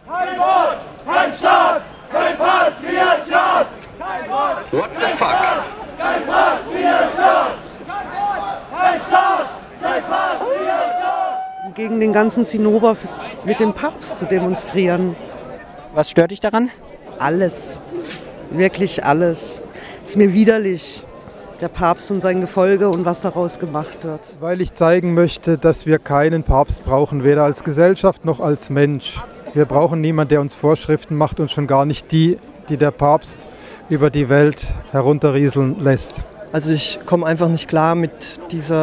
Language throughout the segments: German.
Kein Wort, kein Staat, kein Patriarchat! Kein Wort, what the fuck? Kein Patriarchat! Kein Staat, kein Patriarchat! Gegen den ganzen Zinnober mit dem Papst zu demonstrieren. Was stört dich daran? Alles. Wirklich alles. Es ist mir widerlich, der Papst und sein Gefolge und was daraus gemacht wird. Weil ich zeigen möchte, dass wir keinen Papst brauchen, weder als Gesellschaft noch als Mensch. Wir brauchen niemanden, der uns Vorschriften macht und schon gar nicht die der Papst über die Welt herunterrieseln lässt. Also ich komme einfach nicht klar mit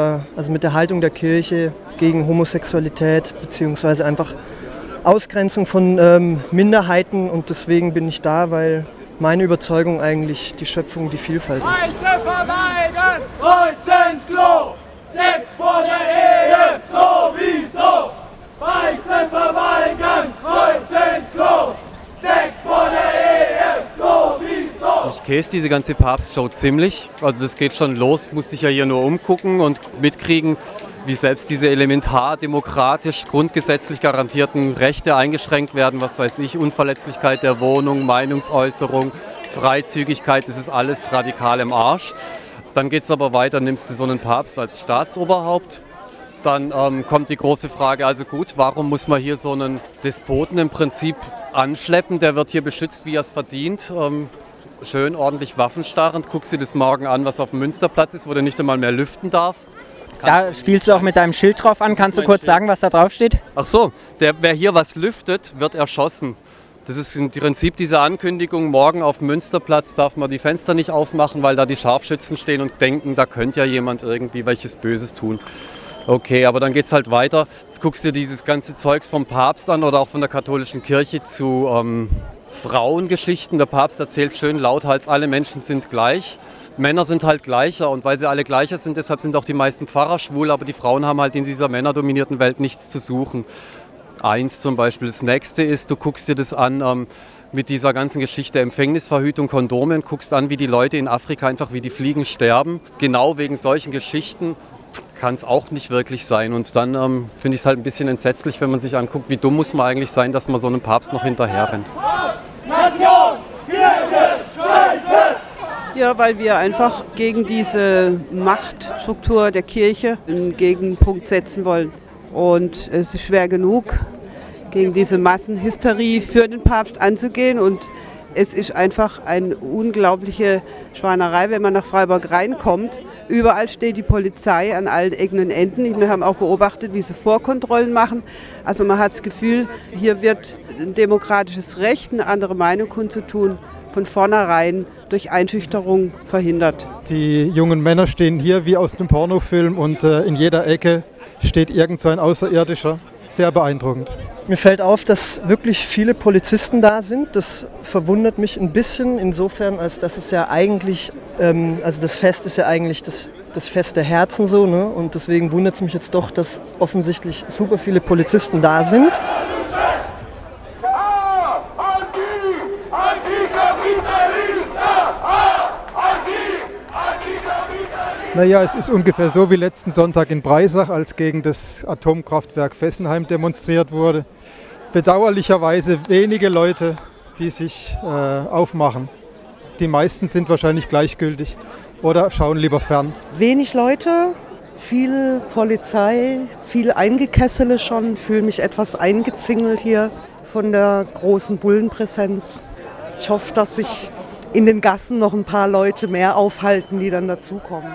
mit der Haltung der Kirche gegen Homosexualität beziehungsweise einfach Ausgrenzung von Minderheiten, und deswegen bin ich da, weil meine Überzeugung eigentlich die Schöpfung, die Vielfalt ist. Beichte verweigern, Kreuz ins Klo, Sex vor der Ehe, sowieso. Beichte verweigern, Kreuz ins Klo, Sex vor der Ehe, sowieso. Ich käse diese ganze Papstshow ziemlich. Also das geht schon los, musste ich ja hier nur umgucken und mitkriegen, wie selbst diese elementar demokratisch grundgesetzlich garantierten Rechte eingeschränkt werden, was weiß ich, Unverletzlichkeit der Wohnung, Meinungsäußerung, Freizügigkeit, das ist alles radikal im Arsch. Dann geht es aber weiter, nimmst du so einen Papst als Staatsoberhaupt, dann kommt die große Frage, also gut, warum muss man hier so einen Despoten im Prinzip anschleppen, der wird hier beschützt, wie er es verdient, schön ordentlich waffenstarrend, guckst dir das morgen an, was auf dem Münsterplatz ist, wo du nicht einmal mehr lüften darfst. Da spielst du auch mit deinem Schild drauf an. Kannst du kurz sagen, was da drauf steht? Ach so, wer hier was lüftet, wird erschossen. Das ist im Prinzip diese Ankündigung, morgen auf dem Münsterplatz darf man die Fenster nicht aufmachen, weil da die Scharfschützen stehen und denken, da könnte ja jemand irgendwie welches Böses tun. Okay, aber dann geht's halt weiter. Jetzt guckst du dir dieses ganze Zeugs vom Papst an oder auch von der katholischen Kirche zu Frauengeschichten. Der Papst erzählt schön lauthals, alle Menschen sind gleich. Männer sind halt gleicher, und weil sie alle gleicher sind, deshalb sind auch die meisten Pfarrer schwul, aber die Frauen haben halt in dieser männerdominierten Welt nichts zu suchen. Eins zum Beispiel. Das nächste ist, du guckst dir das an mit dieser ganzen Geschichte Empfängnisverhütung, Kondome, und guckst an, wie die Leute in Afrika einfach wie die Fliegen sterben. Genau wegen solchen Geschichten kann es auch nicht wirklich sein. Und dann finde ich es halt ein bisschen entsetzlich, wenn man sich anguckt, wie dumm muss man eigentlich sein, dass man so einem Papst noch hinterher rennt. Nation, Kirche, Scheiße! Ja, weil wir einfach gegen diese Machtstruktur der Kirche einen Gegenpunkt setzen wollen. Und es ist schwer genug, gegen diese Massenhysterie für den Papst anzugehen. Und es ist einfach eine unglaubliche Schweinerei, wenn man nach Freiburg reinkommt. Überall steht die Polizei an allen Ecken und Enden. Wir haben auch beobachtet, wie sie Vorkontrollen machen. Also man hat das Gefühl, hier wird ein demokratisches Recht, eine andere Meinung kundzutun, von vornherein durch Einschüchterung verhindert. Die jungen Männer stehen hier wie aus einem Pornofilm und in jeder Ecke steht irgend so ein Außerirdischer. Sehr beeindruckend. Mir fällt auf, dass wirklich viele Polizisten da sind. Das verwundert mich ein bisschen insofern, als dass es ja eigentlich, das Fest ist ja eigentlich das Fest der Herzen so, ne? Und deswegen wundert es mich jetzt doch, dass offensichtlich super viele Polizisten da sind. Naja, es ist ungefähr so wie letzten Sonntag in Breisach, als gegen das Atomkraftwerk Fessenheim demonstriert wurde. Bedauerlicherweise wenige Leute, die sich aufmachen. Die meisten sind wahrscheinlich gleichgültig oder schauen lieber fern. Wenig Leute, viel Polizei, viel Eingekessele schon. Fühle mich etwas eingezingelt hier von der großen Bullenpräsenz. Ich hoffe, dass sich in den Gassen noch ein paar Leute mehr aufhalten, die dann dazukommen.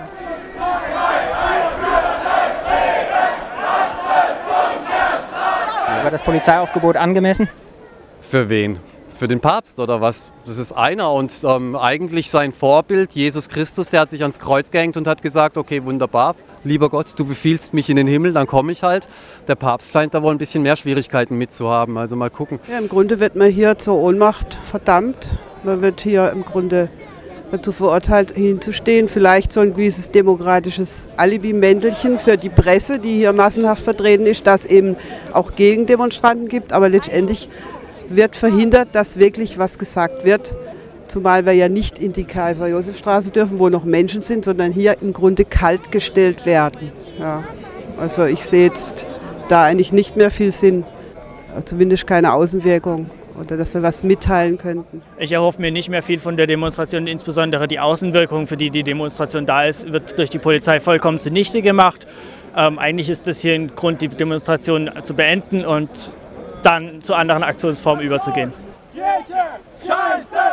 War das Polizeiaufgebot angemessen? Für wen? Für den Papst oder was? Das ist einer, und eigentlich sein Vorbild, Jesus Christus, der hat sich ans Kreuz gehängt und hat gesagt, okay, wunderbar, lieber Gott, du befiehlst mich in den Himmel, dann komme ich halt. Der Papst scheint da wohl ein bisschen mehr Schwierigkeiten mitzuhaben, also mal gucken. Ja, im Grunde wird man hier zur Ohnmacht verdammt. Man wird hier im Grunde dazu verurteilt, hinzustehen. Vielleicht so ein gewisses demokratisches Alibi-Mäntelchen für die Presse, die hier massenhaft vertreten ist, dass eben auch Gegendemonstranten gibt. Aber letztendlich wird verhindert, dass wirklich was gesagt wird. Zumal wir ja nicht in die Kaiser-Josef-Straße dürfen, wo noch Menschen sind, sondern hier im Grunde kalt gestellt werden. Ja. Also ich sehe jetzt da eigentlich nicht mehr viel Sinn, zumindest keine Außenwirkung oder dass wir was mitteilen könnten. Ich erhoffe mir nicht mehr viel von der Demonstration, insbesondere die Außenwirkung, für die die Demonstration da ist, wird durch die Polizei vollkommen zunichte gemacht. Eigentlich ist das hier ein Grund, die Demonstration zu beenden und dann zu anderen Aktionsformen überzugehen. Kirche, Scheiße!